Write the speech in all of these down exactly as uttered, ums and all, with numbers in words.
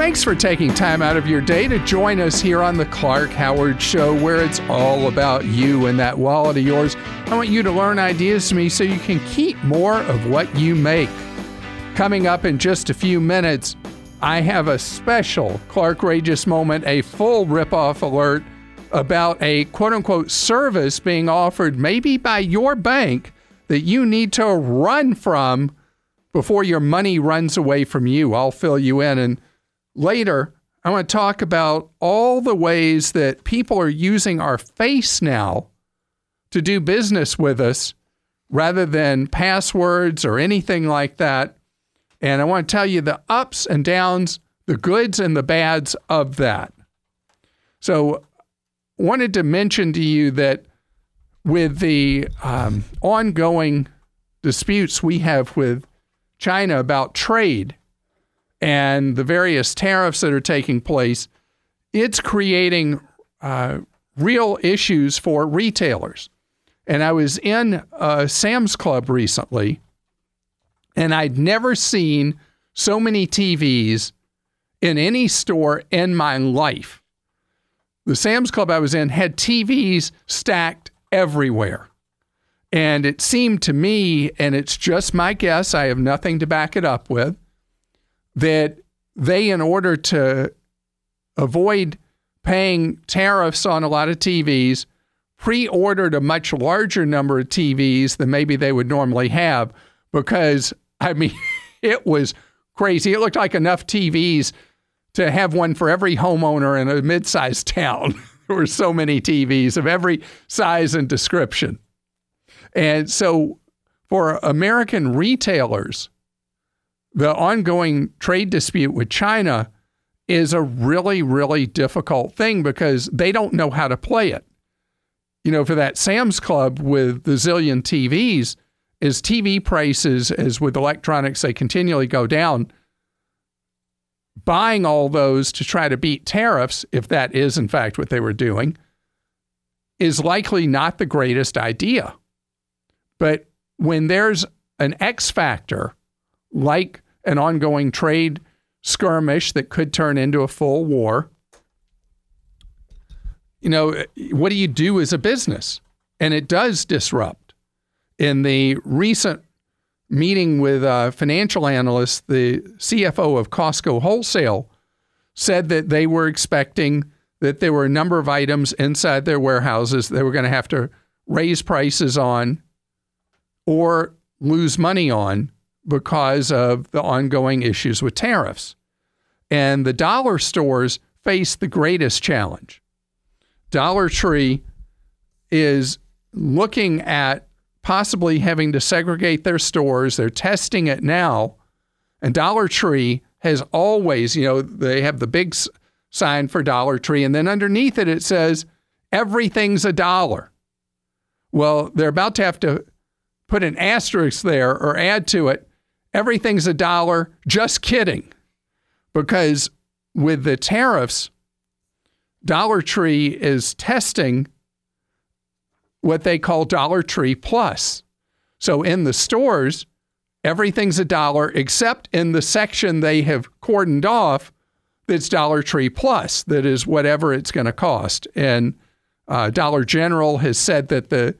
Thanks for taking time out of your day to join us here on the Clark Howard Show, where it's all about you and that wallet of yours. I want you to learn ideas from me so you can keep more of what you make. Coming up in just a few minutes, I have a special Clarkrageous moment, a full ripoff alert about a quote-unquote service being offered maybe by your bank that you need to run from before your money runs away from you. I'll fill you in. And later, I want to talk about all the ways that people are using our face now to do business with us rather than passwords or anything like that. And I want to tell you the ups and downs, the goods and the bads of that. So wanted to mention to you that with the um, ongoing disputes we have with China about trade and the various tariffs that are taking place, it's creating uh, real issues for retailers. And I was in uh, Sam's Club recently, and I'd never seen so many T Vs in any store in my life. The Sam's Club I was in had T Vs stacked everywhere. And it seemed to me, and it's just my guess, I have nothing to back it up with, that they, in order to avoid paying tariffs on a lot of T Vs, pre-ordered a much larger number of T Vs than maybe they would normally have, because, I mean, it was crazy. It looked like enough T Vs to have one for every homeowner in a mid-sized town. There were so many T Vs of every size and description. And so for American retailers, the ongoing trade dispute with China is a really, really difficult thing because they don't know how to play it. You know, for that Sam's Club with the zillion T Vs, as T V prices, as with electronics, they continually go down, buying all those to try to beat tariffs, if that is in fact what they were doing, is likely not the greatest idea. But when there's an X factor, like an ongoing trade skirmish that could turn into a full war, you know, what do you do as a business? And it does disrupt. In the recent meeting with uh, financial analysts, the C F O of Costco Wholesale said that they were expecting that there were a number of items inside their warehouses they were going to have to raise prices on or lose money on because of the ongoing issues with tariffs. And the dollar stores face the greatest challenge. Dollar Tree is looking at possibly having to segregate their stores. They're testing it now. And Dollar Tree has always, you know, they have the big sign for Dollar Tree, and then underneath it, it says, everything's a dollar. Well, they're about to have to put an asterisk there or add to it, everything's a dollar, just kidding. Because with the tariffs, Dollar Tree is testing what they call Dollar Tree Plus. So in the stores, everything's a dollar except in the section they have cordoned off that's Dollar Tree Plus, that is whatever it's going to cost. And uh, Dollar General has said that the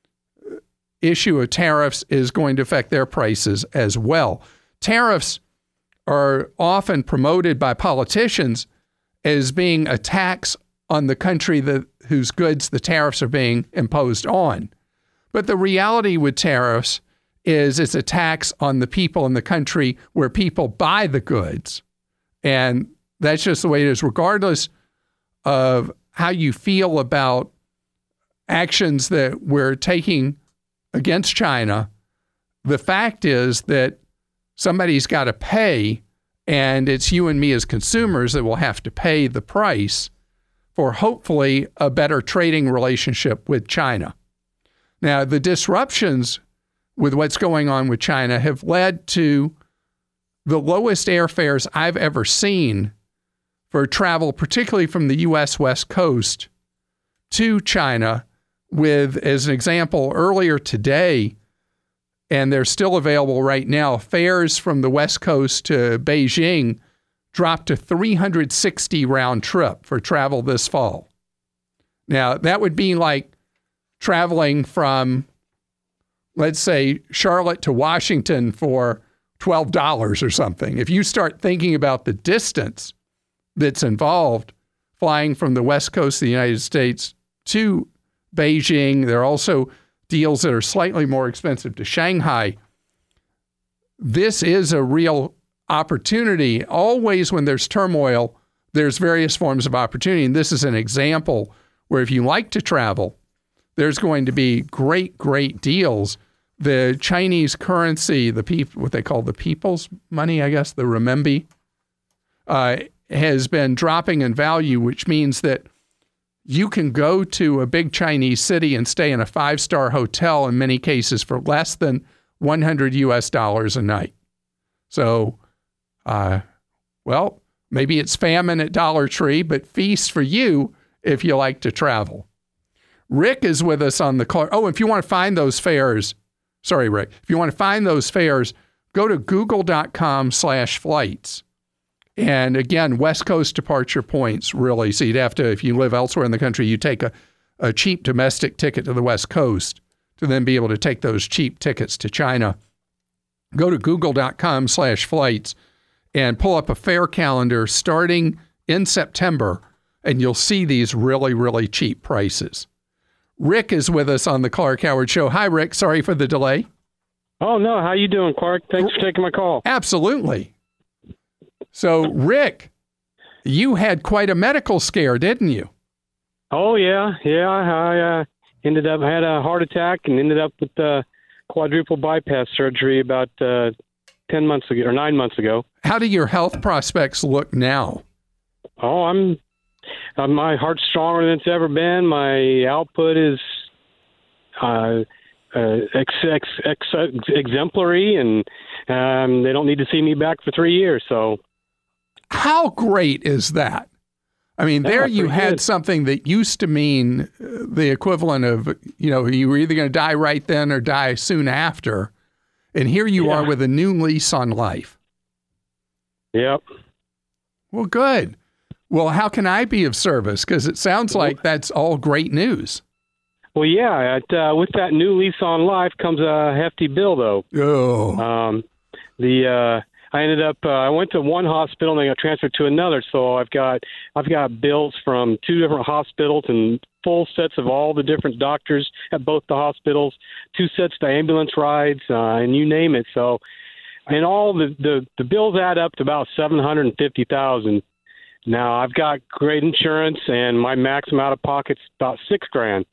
issue of tariffs is going to affect their prices as well. Tariffs are often promoted by politicians as being a tax on the country that whose goods the tariffs are being imposed on. But the reality with tariffs is it's a tax on the people in the country where people buy the goods. And that's just the way it is, regardless of how you feel about actions that we're taking against China. The fact is that somebody's got to pay, and it's you and me as consumers that will have to pay the price for hopefully a better trading relationship with China. Now, the disruptions with what's going on with China have led to the lowest airfares I've ever seen for travel, particularly from the U S West Coast to China, with, as an example, earlier today, and they're still available right now, fares from the West Coast to Beijing dropped to three hundred sixty round trip for travel this fall. Now, that would be like traveling from, let's say, Charlotte to Washington for twelve dollars or something. If you start thinking about the distance that's involved flying from the West Coast of the United States to Beijing, there are also deals that are slightly more expensive to Shanghai. This is a real opportunity. Always when there's turmoil, there's various forms of opportunity. And this is an example where if you like to travel, there's going to be great, great deals. The Chinese currency, the pe- what they call the people's money, I guess, the renminbi, uh, has been dropping in value, which means that you can go to a big Chinese city and stay in a five-star hotel in many cases for less than one hundred U S dollars a night. So, uh, well, maybe it's famine at Dollar Tree, but feast for you if you like to travel. Rick is with us on the call. Oh, if you want to find those fares, sorry, Rick, if you want to find those fares, go to google.com slash flights. And again, West Coast departure points, really. So you'd have to, if you live elsewhere in the country, you take a, a cheap domestic ticket to the West Coast to then be able to take those cheap tickets to China. Go to google.com slash flights and pull up a fare calendar starting in September, and you'll see these really, really cheap prices. Rick is with us on the Clark Howard Show. Hi, Rick. Sorry for the delay. Oh, no. How you doing, Clark? Thanks for taking my call. Absolutely. So, Rick, you had quite a medical scare, didn't you? Oh, yeah. Yeah. I uh, ended up, had a heart attack and ended up with uh, quadruple bypass surgery about uh, ten months ago or nine months ago. How do your health prospects look now? Oh, I'm, uh, my heart's stronger than it's ever been. My output is uh, uh, ex, ex, ex, exemplary, and um, they don't need to see me back for three years. So, how great is that? I mean, there yeah, you had good. something that used to mean the equivalent of, you know, you were either going to die right then or die soon after. And here you yeah. are with a new lease on life. Yep. Well, good. Well, how can I be of service? Because it sounds like that's all great news. Well, yeah. It, uh, with that new lease on life comes a hefty bill, though. Oh. Um, the uh, I ended up. Uh, I went to one hospital and I got transferred to another. So I've got I've got bills from two different hospitals and full sets of all the different doctors at both the hospitals, two sets of ambulance rides, uh, and you name it. So, and all the, the, the bills add up to about seven hundred and fifty thousand. Now I've got great insurance, and my maximum out of pocket's about six grand.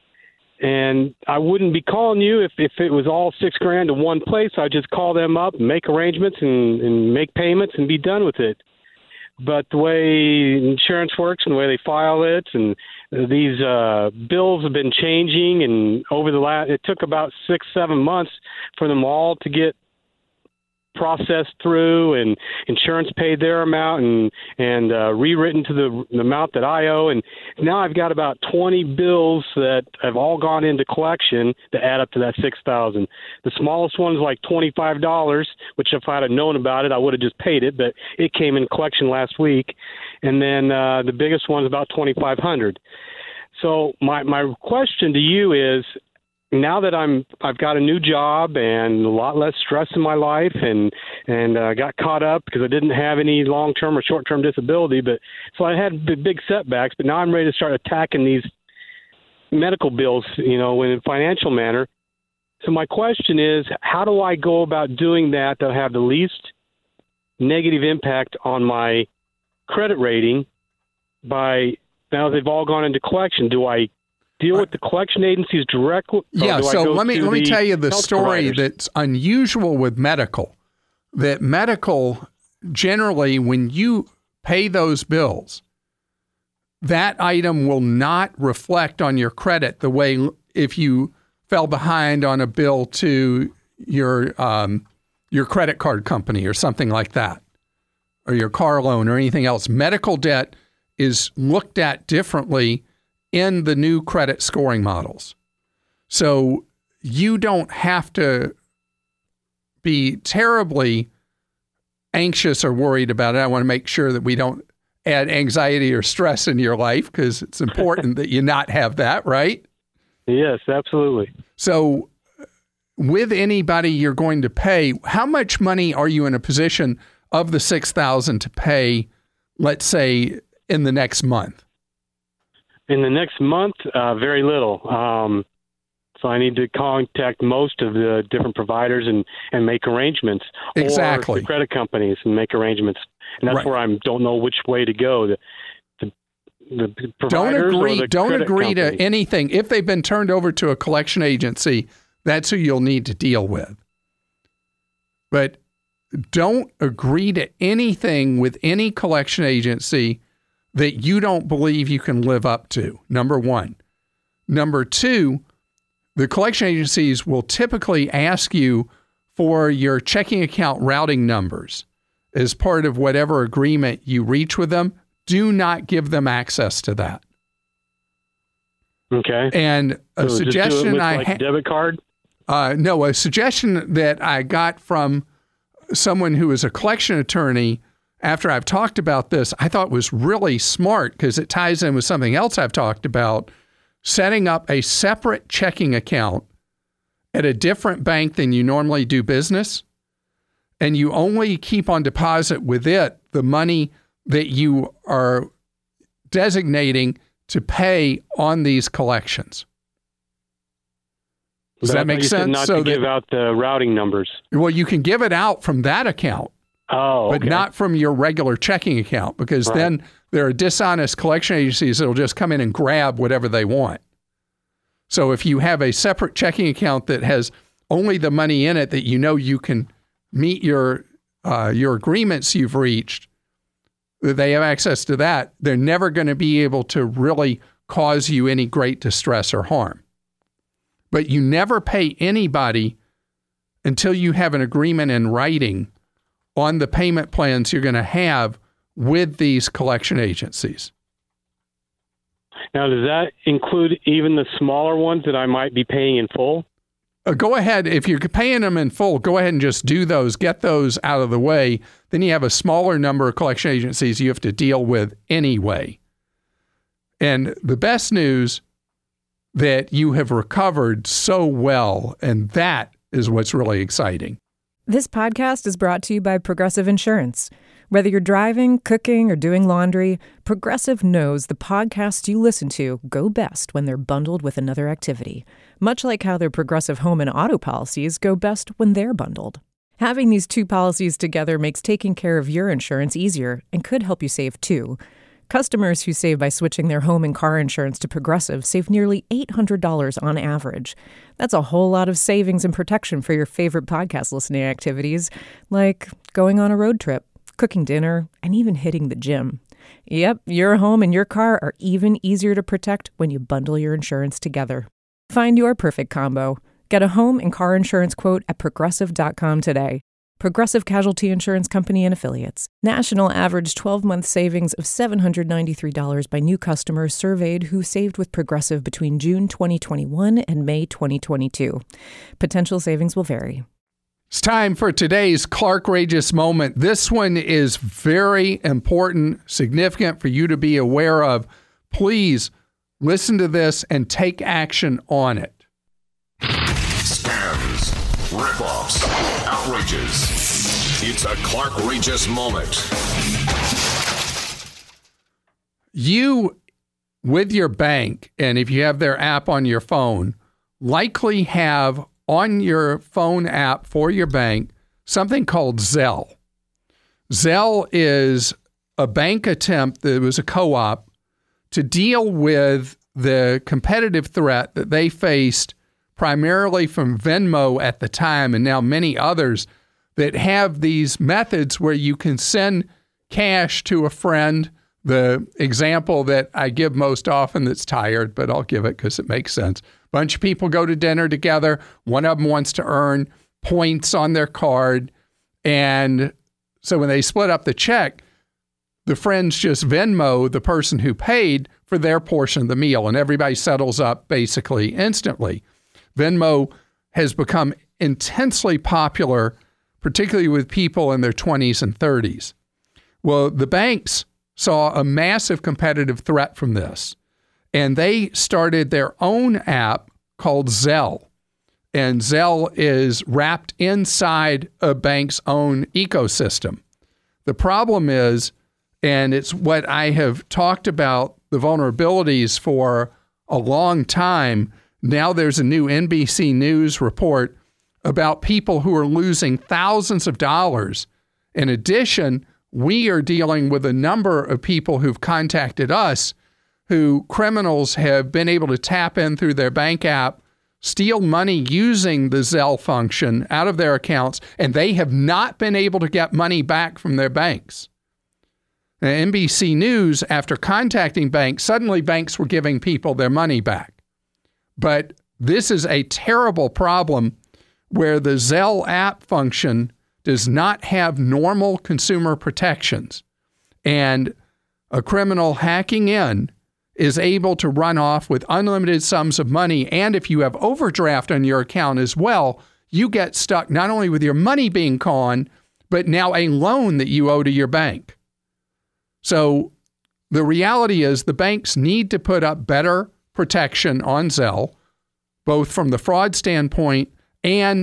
And I wouldn't be calling you if, if it was all six grand to one place. I'd just call them up and make arrangements and, and make payments and be done with it. But the way insurance works and the way they file it, and these uh, bills have been changing, and over the last, it took about six, seven months for them all to get processed through, and insurance paid their amount and and uh, rewritten to the, the amount that I owe. And now I've got about twenty bills that have all gone into collection that add up to that six thousand. The smallest one is like twenty-five dollars, which if I had known about it, I would have just paid it, but it came in collection last week. And then uh, the biggest one is about twenty-five hundred. So my, my question to you is, now that I'm, I've got a new job and a lot less stress in my life, and and uh, got caught up because I didn't have any long-term or short-term disability, but so I had big, big setbacks. But now I'm ready to start attacking these medical bills, you know, in a financial manner. So my question is, how do I go about doing that to have the least negative impact on my credit rating? By now they've all gone into collection. Do I deal with the collection agencies directly? Yeah, so let me let me tell you the story providers? That's unusual with medical. That medical, generally, when you pay those bills, that item will not reflect on your credit the way if you fell behind on a bill to your um, your credit card company or something like that, or your car loan or anything else. Medical debt is looked at differently in the new credit scoring models. So you don't have to be terribly anxious or worried about it. I want to make sure that we don't add anxiety or stress in your life, because it's important that you not have that, right? Yes, absolutely. So with anybody you're going to pay, how much money are you in a position of the six thousand dollars to pay, let's say, in the next month? In the next month, uh, very little. Um, so I need to contact most of the different providers and, and make arrangements. Exactly. Or the credit companies and make arrangements. And that's right. where I don't know which way to go. The, the, the providers don't agree, or the don't agree companies. to anything. If they've been turned over to a collection agency, that's who you'll need to deal with. But don't agree to anything with any collection agency that you don't believe you can live up to, number one. Number two, the collection agencies will typically ask you for your checking account routing numbers as part of whatever agreement you reach with them. Do not give them access to that. Okay. And a so suggestion just do it with, I like, had, debit card? Uh, no, a suggestion that I got from someone who is a collection attorney after I've talked about this, I thought was really smart because it ties in with something else I've talked about, setting up a separate checking account at a different bank than you normally do business, and you only keep on deposit with it the money that you are designating to pay on these collections. Does but that make you sense? Said not so to that, give out the routing numbers. Well, you can give it out from that account. Oh, but okay. not from your regular checking account, because right. then there are dishonest collection agencies that will just come in and grab whatever they want. So if you have a separate checking account that has only the money in it that you know you can meet your uh, your agreements you've reached, they have access to that, they're never going to be able to really cause you any great distress or harm. But you never pay anybody until you have an agreement in writing on the payment plans you're going to have with these collection agencies. Now, does that include even the smaller ones that I might be paying in full? Uh, go ahead. If you're paying them in full, go ahead and just do those, get those out of the way. Then you have a smaller number of collection agencies you have to deal with anyway. And the best news, that you have recovered so well, and that is what's really exciting. This podcast is brought to you by Progressive Insurance. Whether you're driving, cooking, or doing laundry, Progressive knows the podcasts you listen to go best when they're bundled with another activity, much like how their Progressive home and auto policies go best when they're bundled. Having these two policies together makes taking care of your insurance easier and could help you save too. Customers who save by switching their home and car insurance to Progressive save nearly eight hundred dollars on average. That's a whole lot of savings and protection for your favorite podcast listening activities, like going on a road trip, cooking dinner, and even hitting the gym. Yep, your home and your car are even easier to protect when you bundle your insurance together. Find your perfect combo. Get a home and car insurance quote at progressive dot com today. Progressive Casualty Insurance Company and Affiliates. National average twelve-month savings of seven hundred ninety-three dollars by new customers surveyed who saved with Progressive between June twenty twenty-one and May twenty twenty-two. Potential savings will vary. It's time for today's Clarkrageous moment. This one is very important, significant for you to be aware of. Please listen to this and take action on it. Scams, rip-offs, outrages. It's a Clarkrageous moment. You, with your bank, and if you have their app on your phone, likely have on your phone app for your bank something called Zelle. Zelle is a bank attempt that was a co-op to deal with the competitive threat that they faced primarily from Venmo at the time, and now many others that have these methods where you can send cash to a friend. The example that I give most often that's tired, but I'll give it because it makes sense. A bunch of people go to dinner together. One of them wants to earn points on their card. And so when they split up the check, the friends just Venmo the person who paid for their portion of the meal, and everybody settles up basically instantly. Venmo has become intensely popular particularly with people in their twenties and thirties. Well, the banks saw a massive competitive threat from this, and they started their own app called Zelle. And Zelle is wrapped inside a bank's own ecosystem. The problem is, and it's what I have talked about, the vulnerabilities for a long time. Now there's a new N B C News report about people who are losing thousands of dollars. In addition, we are dealing with a number of people who've contacted us who criminals have been able to tap in through their bank app, steal money using the Zelle function out of their accounts, and they have not been able to get money back from their banks. Now, N B C News, after contacting banks, suddenly banks were giving people their money back. But this is a terrible problem where the Zelle app function does not have normal consumer protections, and a criminal hacking in is able to run off with unlimited sums of money. And if you have overdraft on your account as well, you get stuck not only with your money being gone, but now a loan that you owe to your bank. So the reality is the banks need to put up better protection on Zelle, both from the fraud standpoint and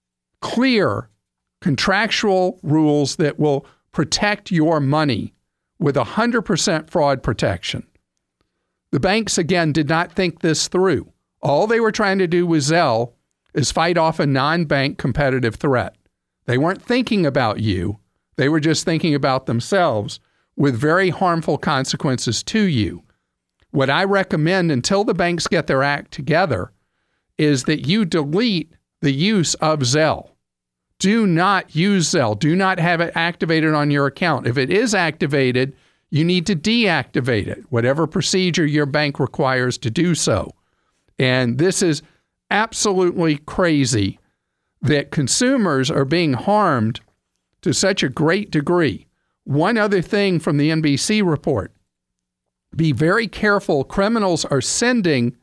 clear contractual rules that will protect your money with one hundred percent fraud protection. The banks, again, did not think this through. All they were trying to do with Zelle is fight off a non-bank competitive threat. They weren't thinking about you. They were just thinking about themselves, with very harmful consequences to you. What I recommend until the banks get their act together is that you delete the use of Zelle. Do not use Zelle. Do not have it activated on your account. If it is activated, you need to deactivate it, whatever procedure your bank requires to do so. And this is absolutely crazy that consumers are being harmed to such a great degree. One other thing from the N B C report, be very careful. Criminals are sending,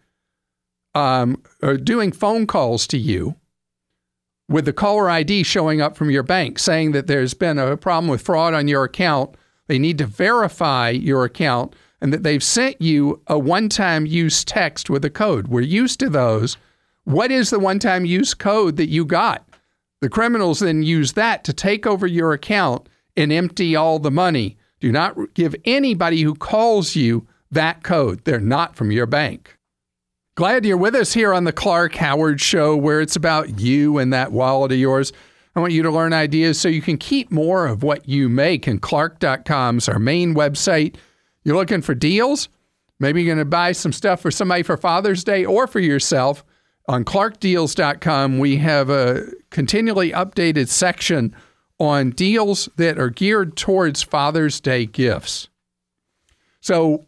um, or doing phone calls to you with the caller I D showing up from your bank saying that there's been a problem with fraud on your account. They need to verify your account and that they've sent you a one-time use text with a code. We're used to those. What is the one-time use code that you got? The criminals then use that to take over your account and empty all the money. Do not give anybody who calls you that code. They're not from your bank. Glad you're with us here on the Clark Howard Show, where it's about you and that wallet of yours. I want you to learn ideas so you can keep more of what you make, and Clark dot com is our main website. You're looking for deals? Maybe you're going to buy some stuff for somebody for Father's Day or for yourself. On Clark Deals dot com, we have a continually updated section on deals that are geared towards Father's Day gifts. So,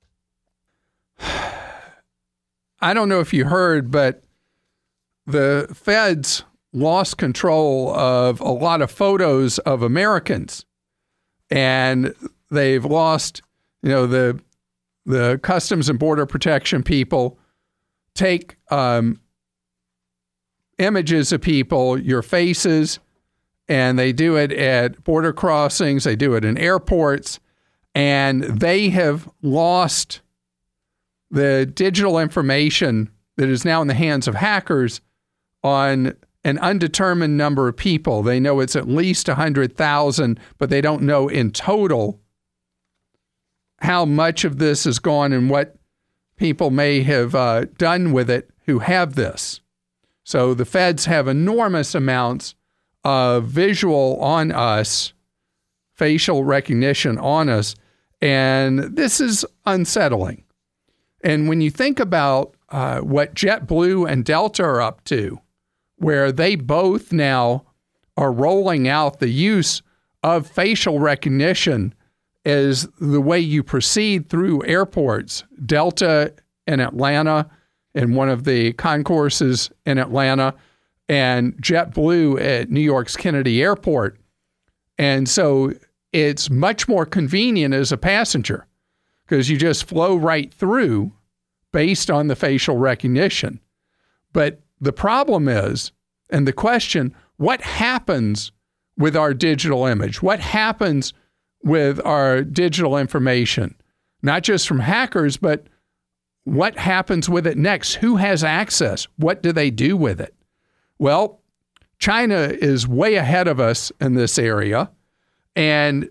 I don't know if you heard, but the feds lost control of a lot of photos of Americans, and they've lost, you know, the the Customs and Border Protection people take um, images of people, your faces, and they do it at border crossings, they do it in airports, and they have lost the digital information that is now in the hands of hackers on an undetermined number of people. They know it's at least one hundred thousand, but they don't know in total how much of this is gone and what people may have uh, done with it who have this. So the feds have enormous amounts of visual on us, facial recognition on us, and this is unsettling. And when you think about uh, what JetBlue and Delta are up to, where they both now are rolling out the use of facial recognition as the way you proceed through airports. Delta in Atlanta, in one of the concourses in Atlanta, and JetBlue at New York's Kennedy Airport. And so it's much more convenient as a passenger because you just flow right through based on the facial recognition. But the problem is, and the question, what happens with our digital image? What happens with our digital information? Not just from hackers, but what happens with it next? Who has access? What do they do with it? Well, China is way ahead of us in this area. And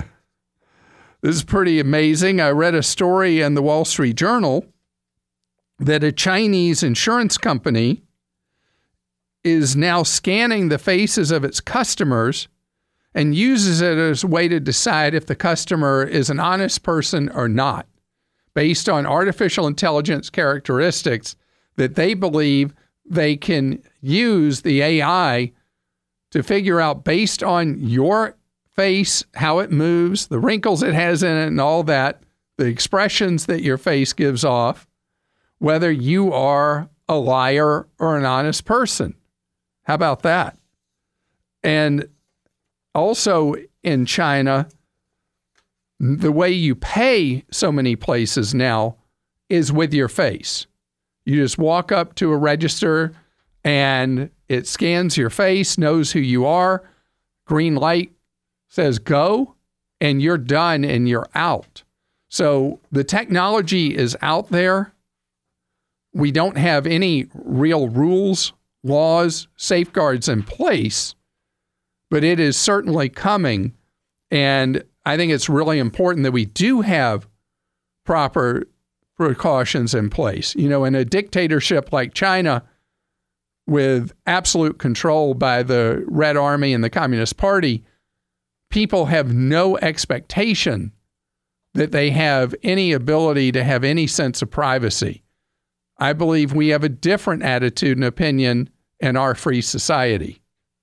this is pretty amazing. I read a story in the Wall Street Journal that a Chinese insurance company is now scanning the faces of its customers and uses it as a way to decide if the customer is an honest person or not, based on artificial intelligence characteristics that they believe they can use the A I to figure out, based on your face, how it moves, the wrinkles it has in it and all that, the expressions that your face gives off, whether you are a liar or an honest person. How about that? And also in China, the way you pay so many places now is with your face. You just walk up to a register and it scans your face, knows who you are, green light says go, and you're done and you're out. So the technology is out there. We don't have any real rules, laws, safeguards in place, but it is certainly coming. And I think it's really important that we do have proper precautions in place. You know, in a dictatorship like China, with absolute control by the Red Army and the Communist Party, people have no expectation that they have any ability to have any sense of privacy. I believe we have a different attitude and opinion in our free society.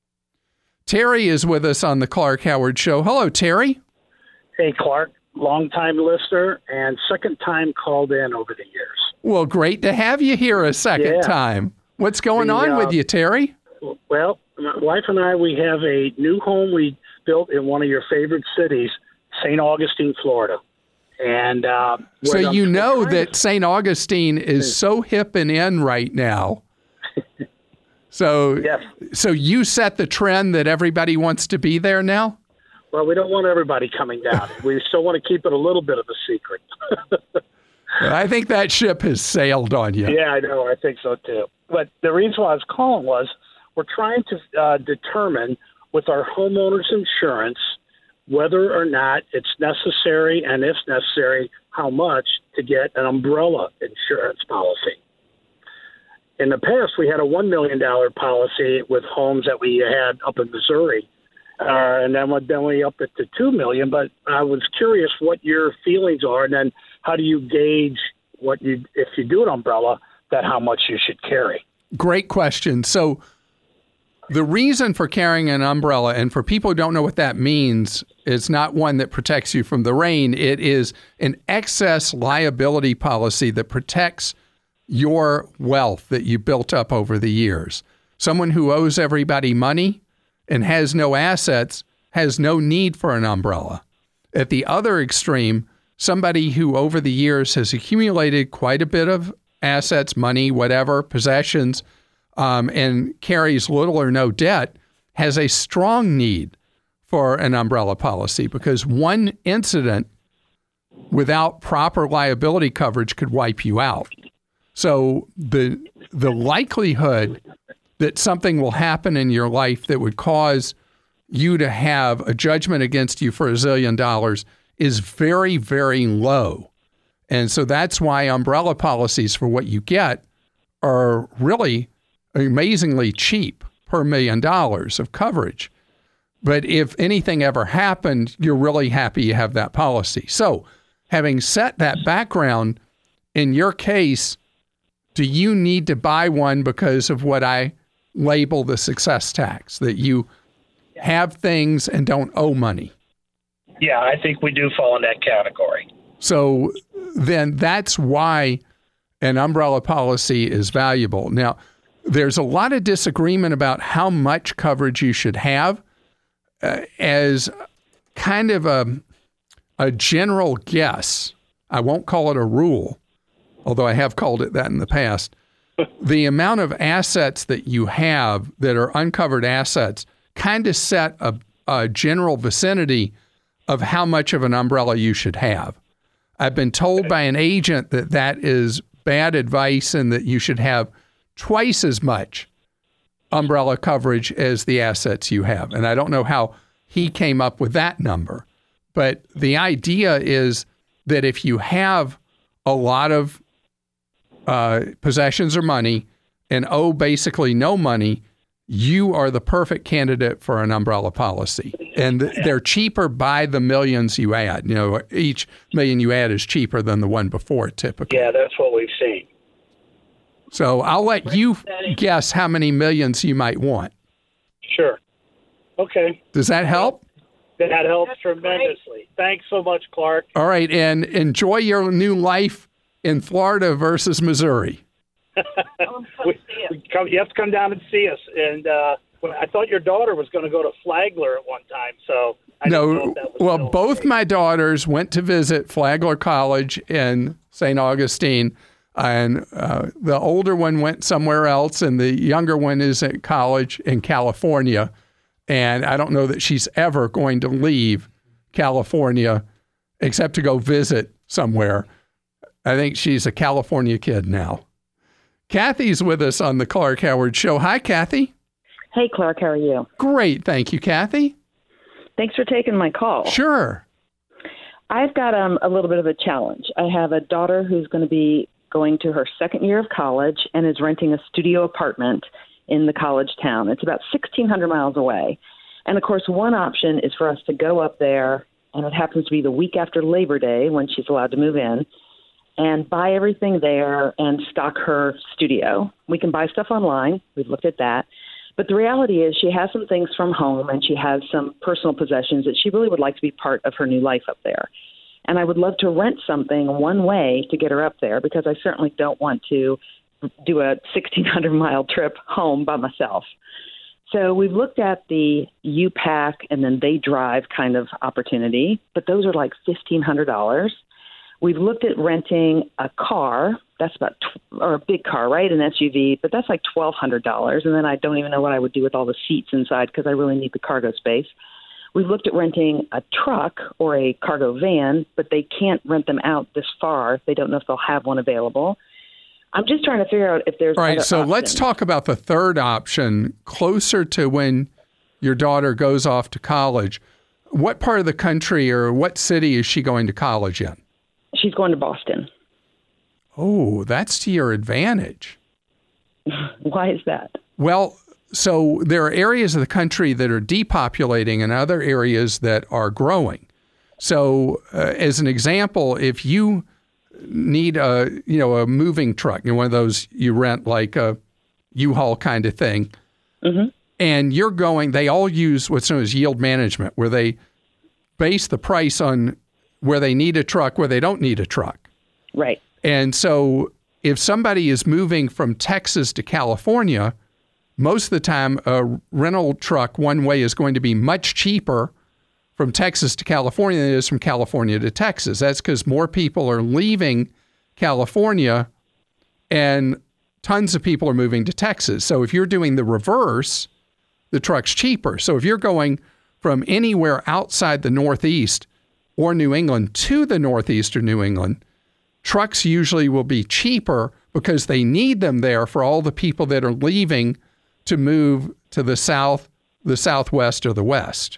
Terry is with us on the Clark Howard Show. Hello, Terry. Hey, Clark. Long-time listener and second time called in over the years. Well, great to have you here a second yeah. time. What's going the, on uh, with you, Terry? Well, my wife and I, we have a new home we built in one of your favorite cities, Saint Augustine, Florida. And uh, so you know that Saint Augustine is so hip and in right now. So, yes. So you set the trend that everybody wants to be there now? Well, we don't want everybody coming down. We still want to keep it a little bit of a secret. I think that ship has sailed on you. Yeah, I know. I think so, too. But the reason why I was calling was we're trying to uh, determine with our homeowners insurance whether or not it's necessary, and if necessary, how much to get an umbrella insurance policy. In the past, we had a one million dollars policy with homes that we had up in Missouri, uh, and then, then we upped it to two million dollars. But I was curious what your feelings are, and then how do you gauge what you, if you do an umbrella, that how much you should carry? Great question. So the reason for carrying an umbrella, and for people who don't know what that means, it's not one that protects you from the rain. It is an excess liability policy that protects your wealth that you built up over the years. Someone who owes everybody money and has no assets has no need for an umbrella. At the other extreme, somebody who over the years has accumulated quite a bit of assets, money, whatever, possessions, um, and carries little or no debt, has a strong need for an umbrella policy, because one incident without proper liability coverage could wipe you out. So the the likelihood that something will happen in your life that would cause you to have a judgment against you for a zillion dollars is very, very low. And so that's why umbrella policies for what you get are really amazingly cheap per million dollars of coverage. But if anything ever happened, you're really happy you have that policy. So having set that background, in your case, do you need to buy one because of what I label the success tax, that you have things and don't owe money? Yeah, I think we do fall in that category. So then that's why an umbrella policy is valuable. Now, there's a lot of disagreement about how much coverage you should have. Uh, as kind of a, a general guess, I won't call it a rule, although I have called it that in the past, the amount of assets that you have that are uncovered assets kind of set a uh, general vicinity of how much of an umbrella you should have. I've been told by an agent that that is bad advice and that you should have twice as much umbrella coverage as the assets you have. And I don't know how he came up with that number. But the idea is that if you have a lot of uh, possessions or money and owe basically no money, you are the perfect candidate for an umbrella policy. And they're cheaper by the millions you add. You know, each million you add is cheaper than the one before, typically. Yeah, that's what we've seen. So I'll let you guess how many millions you might want. Sure. Okay. Does that help? That helps tremendously. Thanks so much, Clark. All right, and enjoy your new life in Florida versus Missouri. we, we come, you have to come down and see us. And uh, I thought your daughter was going to go to Flagler at one time, so I no. didn't know if that was well, still both okay. my daughters went to visit Flagler College in Saint Augustine, and uh, the older one went somewhere else, and the younger one is at college in California. And I don't know that she's ever going to leave California except to go visit somewhere. I think she's a California kid now. Kathy's with us on the Clark Howard Show. Hi, Kathy. Hey, Clark. How are you? Great. Thank you, Kathy. Thanks for taking my call. Sure. I've got um, a little bit of a challenge. I have a daughter who's going to be going to her second year of college and is renting a studio apartment in the college town. It's about sixteen hundred miles away. And, of course, one option is for us to go up there, and it happens to be the week after Labor Day when she's allowed to move in, and buy everything there and stock her studio. We can buy stuff online. We've looked at that. But the reality is she has some things from home, and she has some personal possessions that she really would like to be part of her new life up there. And I would love to rent something one way to get her up there, because I certainly don't want to do a sixteen hundred mile trip home by myself. So we've looked at the U-Pack and then they drive kind of opportunity, but those are like fifteen hundred dollars. We've looked at renting a car. That's about, tw- or a big car, right? An S U V, but that's like twelve hundred dollars. And then I don't even know what I would do with all the seats inside because I really need the cargo space. We've looked at renting a truck or a cargo van, but they can't rent them out this far. They don't know if they'll have one available. I'm just trying to figure out if there's All right, other so options. let's talk about the third option, closer to when your daughter goes off to college. What part of the country or what city is she going to college in? She's going to Boston. Oh, that's to your advantage. Why is that? Well, so there are areas of the country that are depopulating and other areas that are growing. So uh, as an example, if you need a, you know, a moving truck, you know, one of those you rent like a U-Haul kind of thing, mm-hmm. and you're going, they all use what's known as yield management, where they base the price on where they need a truck, where they don't need a truck. Right. And so if somebody is moving from Texas to California, most of the time a rental truck one way is going to be much cheaper from Texas to California than it is from California to Texas. That's because more people are leaving California and tons of people are moving to Texas. So if you're doing the reverse, the truck's cheaper. So if you're going from anywhere outside the Northeast or New England to the Northeast or New England, trucks usually will be cheaper because they need them there for all the people that are leaving to move to the South, the Southwest, or the West.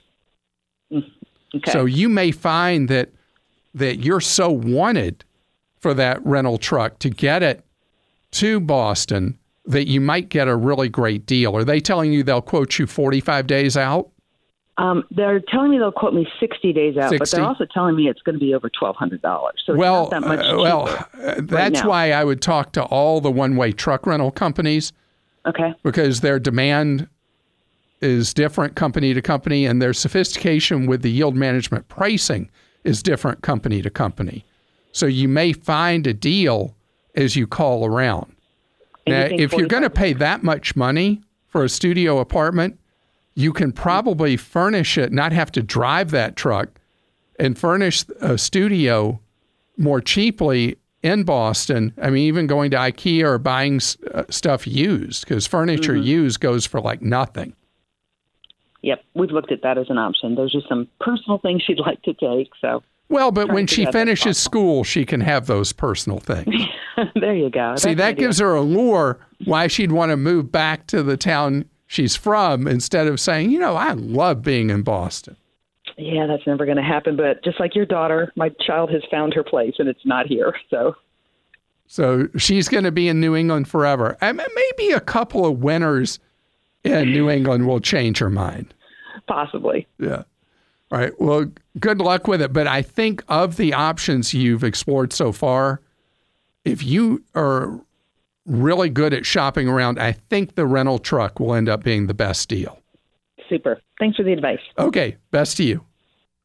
Okay. So you may find that that you're so wanted for that rental truck to get it to Boston that you might get a really great deal. Are they telling you they'll quote you forty-five days out? Um, they're telling me they'll quote me sixty days out, sixty? But they're also telling me it's going to be over twelve hundred dollars. So it's well, not that much uh, cheaper well, uh, right that's now. why I would talk to all the one-way truck rental companies. Okay. Because their demand is different company to company, and their sophistication with the yield management pricing is different company to company. So you may find a deal as you call around. And now, you think if you're going to forty-five pay that much money for a studio apartment, you can probably furnish it, not have to drive that truck, and furnish a studio more cheaply in Boston. I mean, even going to IKEA or buying uh, stuff used, because furniture mm-hmm. used goes for like nothing. Yep, we've looked at that as an option. There's just some personal things she'd like to take, so. Well, but when she finishes school, she can have those personal things. There you go. See, that gives her a lure why she'd want to move back to the town she's from instead of saying, you know, I love being in Boston. Yeah, that's never going to happen. But just like your daughter, my child has found her place, and it's not here. So, so she's going to be in New England forever. I mean, maybe a couple of winters in New England will change her mind. Possibly. Yeah. All right. Well, good luck with it. But I think of the options you've explored so far, if you are really good at shopping around, I think the rental truck will end up being the best deal. Super. Thanks for the advice. Okay. Best to you.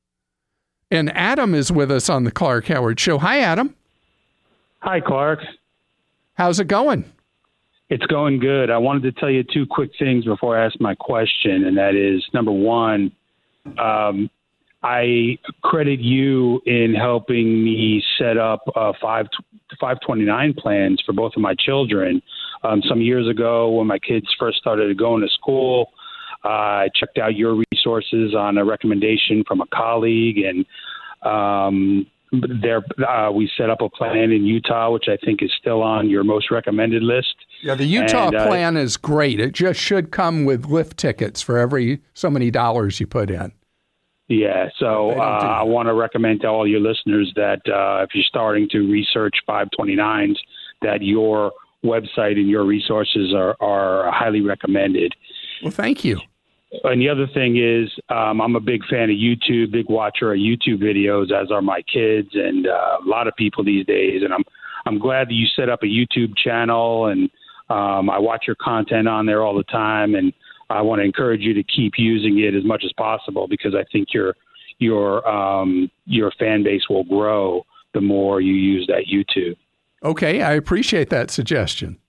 And Adam is with us on the Clark Howard Show. Hi, Adam. Hi, Clark. How's it going? It's going good. I wanted to tell you two quick things before I ask my question, and that is, number one, um, I credit you in helping me set up uh, five five twenty-nine plans for both of my children. Um, some years ago, when my kids first started going to school, uh, I checked out your resources on a recommendation from a colleague, and um, there uh, we set up a plan in Utah, which I think is still on your most recommended list. Yeah, the Utah and, uh, plan is great. It just should come with lift tickets for every so many dollars you put in. Yeah, so uh, I want to recommend to all your listeners that uh, if you're starting to research five twenty-nines, that your website and your resources are, are highly recommended. Well, thank you. And the other thing is, um, I'm a big fan of YouTube, big watcher of YouTube videos, as are my kids and uh, a lot of people these days. And I'm I'm glad that you set up a YouTube channel, and um, I watch your content on there all the time. And I want to encourage you to keep using it as much as possible, because I think your your um, your fan base will grow the more you use that YouTube. Okay, I appreciate that suggestion.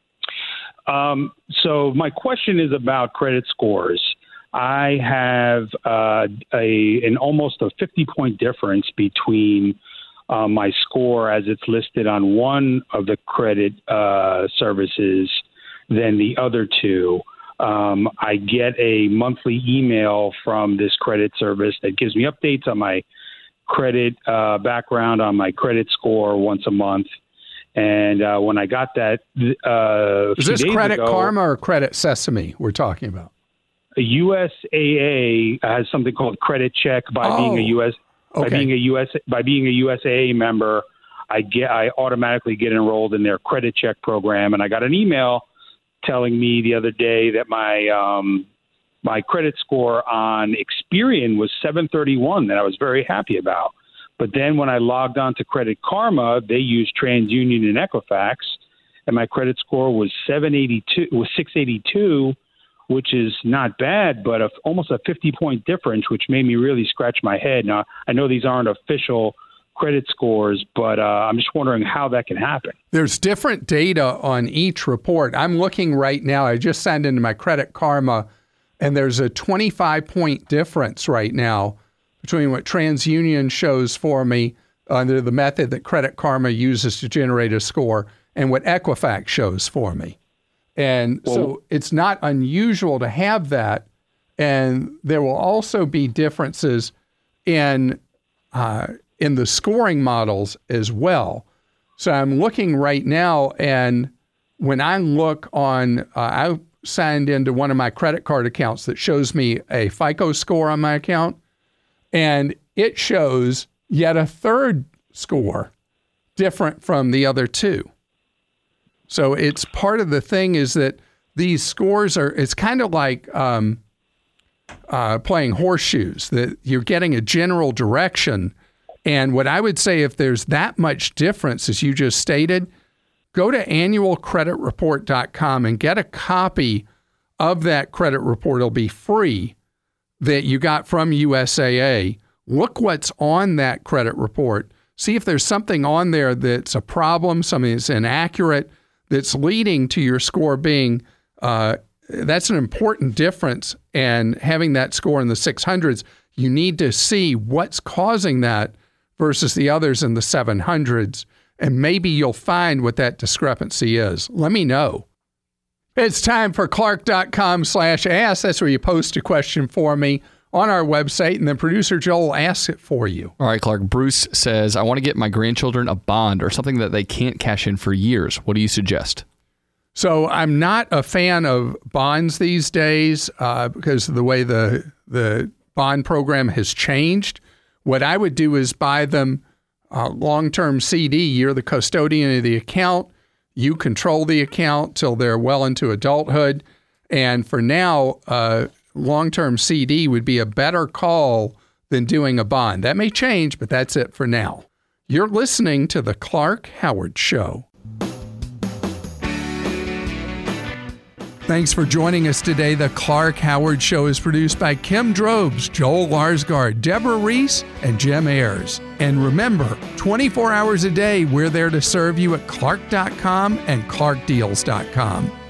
Um, so my question is about credit scores. I have uh, a an almost a fifty point difference between uh, my score as it's listed on one of the credit uh, services than the other two. Um, I get a monthly email from this credit service that gives me updates on my credit uh, background, on my credit score once a month. And uh, when I got that, uh, is this Credit ago, Karma or Credit Sesame we're talking about? A U S A A has something called Credit Check. By oh, being a U S okay. by being a U S by being a U S A A member, I get I automatically get enrolled in their Credit Check program. And I got an email telling me the other day that my um, my credit score on Experian was seven thirty-one, that I was very happy about. But then when I logged on to Credit Karma, they use TransUnion and Equifax, and my credit score was seven eighty-two, was six eighty-two, which is not bad, but a, almost a fifty point difference, which made me really scratch my head. Now, I know these aren't official credit scores, but uh, I'm just wondering how that can happen. There's different data on each report. I'm looking right now. I just signed into my Credit Karma, and there's a twenty-five point difference right now between what TransUnion shows for me under the method that Credit Karma uses to generate a score and what Equifax shows for me. And well, so it's not unusual to have that. And there will also be differences in uh, in the scoring models as well. So I'm looking right now, and when I look on, uh, I signed into one of my credit card accounts that shows me a FICO score on my account, and it shows yet a third score different from the other two. So it's part of the thing is that these scores are, it's kind of like um, uh, playing horseshoes, that you're getting a general direction. And what I would say, if there's that much difference, as you just stated, go to annual credit report dot com and get a copy of that credit report. It'll be free, that you got from U S A A. Look what's on that credit report. See if there's something on there that's a problem, something that's inaccurate, that's leading to your score being, uh, that's an important difference. And having that score in the six hundreds, you need to see what's causing that versus the others in the seven hundreds. And maybe you'll find what that discrepancy is. Let me know. It's time for Clark.com slash ask. That's where you post a question for me on our website, and then producer Joel asks it for you. All right, Clark. Bruce says, I want to get my grandchildren a bond or something that they can't cash in for years. What do you suggest? So I'm not a fan of bonds these days uh, because of the way the the bond program has changed. What I would do is buy them a long-term C D. You're the custodian of the account. You control the account till they're well into adulthood. And for now, uh, long-term C D would be a better call than doing a bond. That may change, but that's it for now. You're listening to The Clark Howard Show. Thanks for joining us today. The Clark Howard Show is produced by Kim Drobes, Joel Larsgaard, Deborah Reese, and Jim Ayers. And remember, twenty-four hours a day, we're there to serve you at Clark dot com and Clark Deals dot com.